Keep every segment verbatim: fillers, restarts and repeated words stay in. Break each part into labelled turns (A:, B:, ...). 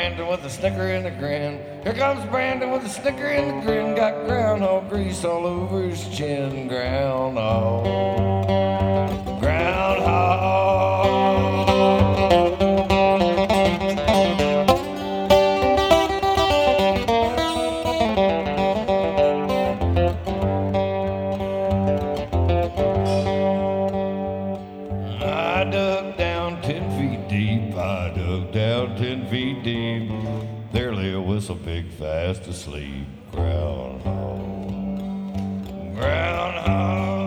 A: Brandon with a snicker and a grin. Here comes Brandon with a snicker and a grin. Got groundhog grease all over his chin. Groundhog, groundhog. I dug down ten feet deep. I dug down ten feet deep. There lay a whistle pig fast asleep. Groundhog, groundhog.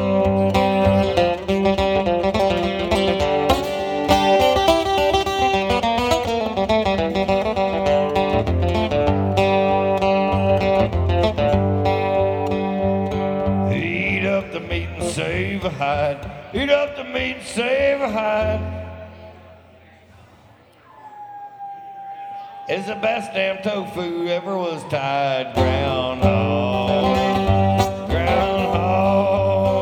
A: Eat up the meat and save a hide. Eat up the meat, save a hide. It's the best damn tofu ever was tied. Groundhog, groundhog.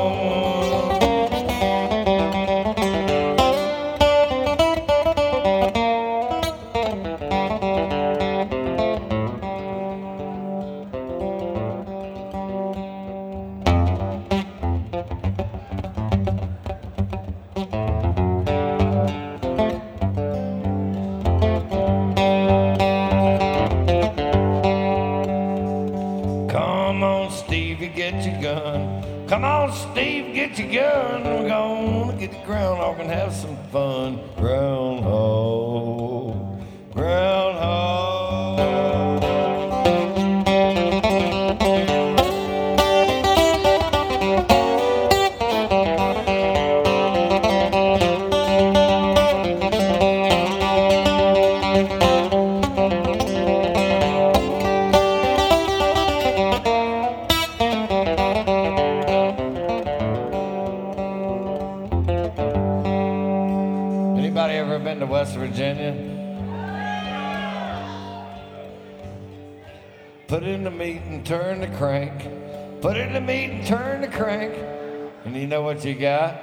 A: Come on, Stevie, get your gun. Come on, Steve, get your gun. We're gonna get the groundhog and have some fun. Groundhog, groundhog. Anybody ever been to West Virginia? Put in the meat and turn the crank. Put in the meat and turn the crank. And you know what you got?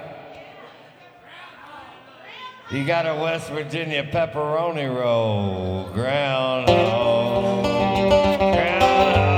A: You got a West Virginia pepperoni roll. Groundhog, groundhog.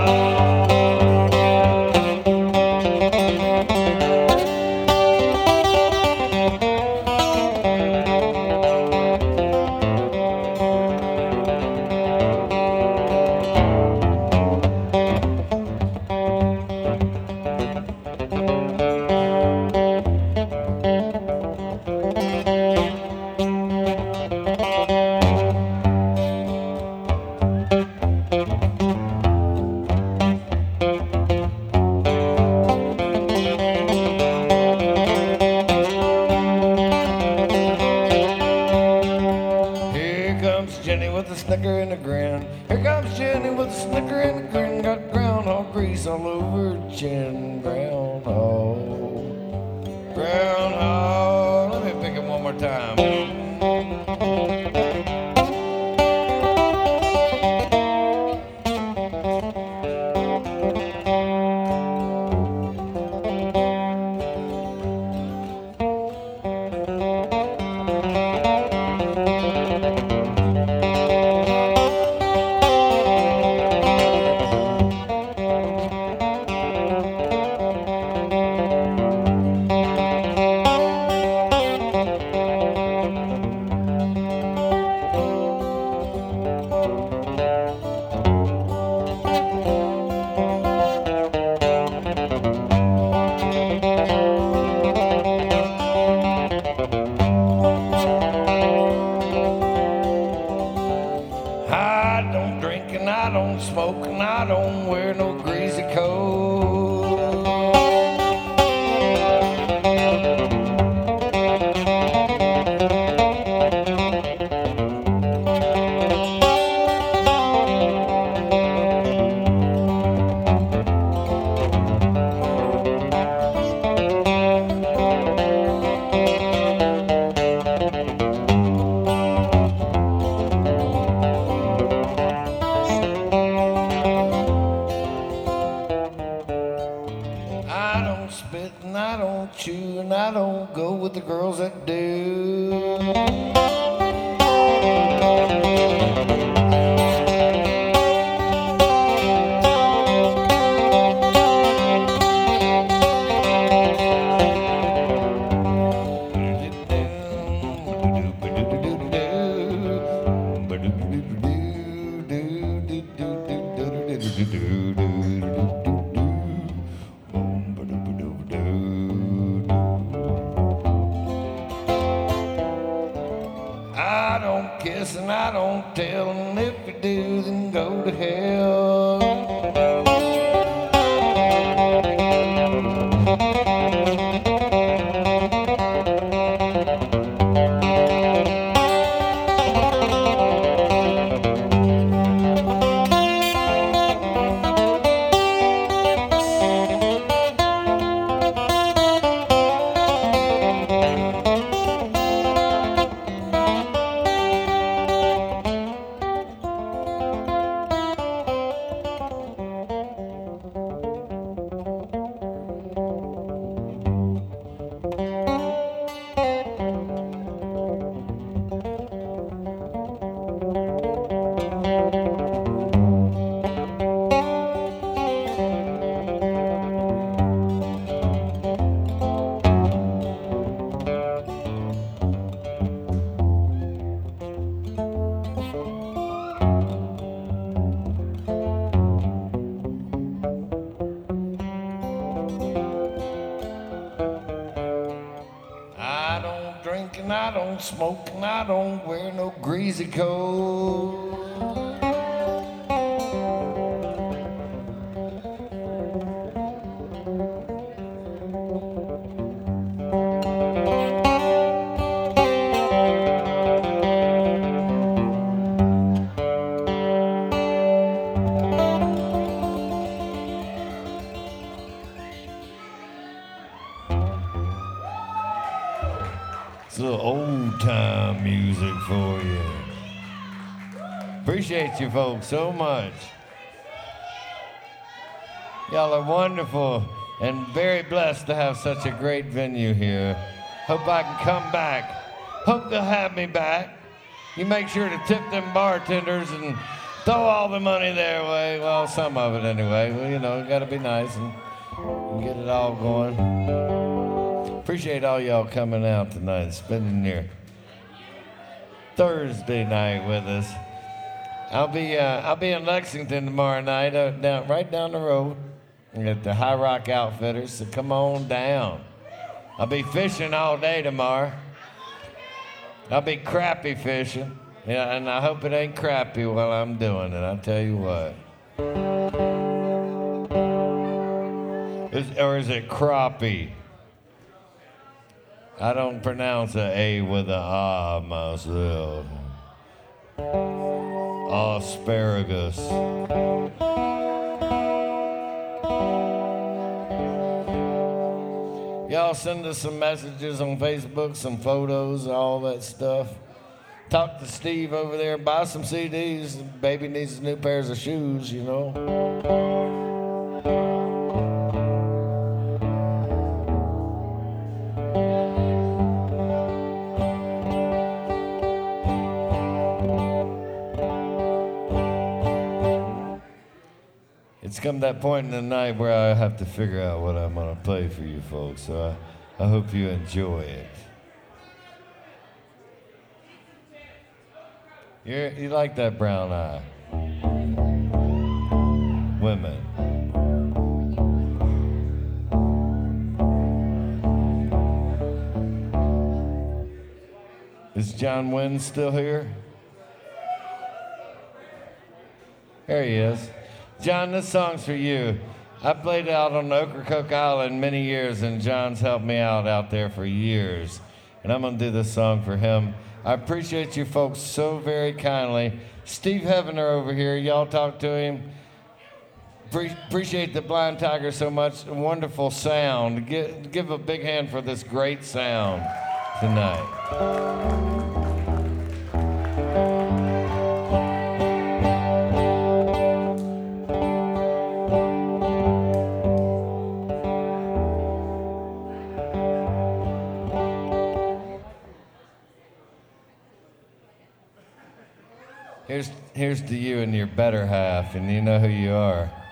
A: Jenny with a snicker and a grin. Here comes Jenny with a snicker and a grin. Got groundhog grease all over her chin. Groundhog, groundhog. Let me pick it one more time. I don't drink and I don't smoke and I don't wear no greasy coat. I don't spit and I don't chew and I don't go with the girls that do. I don't kiss and I don't tell, and if you do, then go to hell. I don't drink and I don't smoke and I don't wear no greasy coat. It's a little old time music for you. Appreciate you folks so much. Y'all are wonderful and very blessed to have such a great venue here. Hope I can come back. Hope they'll have me back. You make sure to tip them bartenders and throw all the money their way. Well, some of it anyway. Well, you know, you gotta be nice and, and get it all going. Appreciate all y'all coming out tonight, spending your Thursday night with us. I'll be uh, I'll be in Lexington tomorrow night, uh, down right down the road, at the High Rock Outfitters. So come on down. I'll be fishing all day tomorrow. I'll be crappie fishing, yeah, and I hope it ain't crappy while I'm doing it. I'll tell you what. Is, or is it crappie? I don't pronounce an A with an ah myself. Asparagus. Y'all send us some messages on Facebook, some photos, all that stuff. Talk to Steve over there, buy some C Ds. Baby needs new pairs of shoes, you know. It's come to that point in the night where I have to figure out what I'm going to play for you folks, so I, I hope you enjoy it. You're, you like that brown eye? Women. Is John Wynn still here? There he is. John, this song's for you. I played out on Ocracoke Island many years, and John's helped me out out there for years. And I'm going to do this song for him. I appreciate you folks so very kindly. Steve Heavener over here, y'all talk to him. Pre- appreciate the Blind Tiger so much. Wonderful sound. Give, give a big hand for this great sound tonight. Here's, here's to you and your better half, and you know who you are.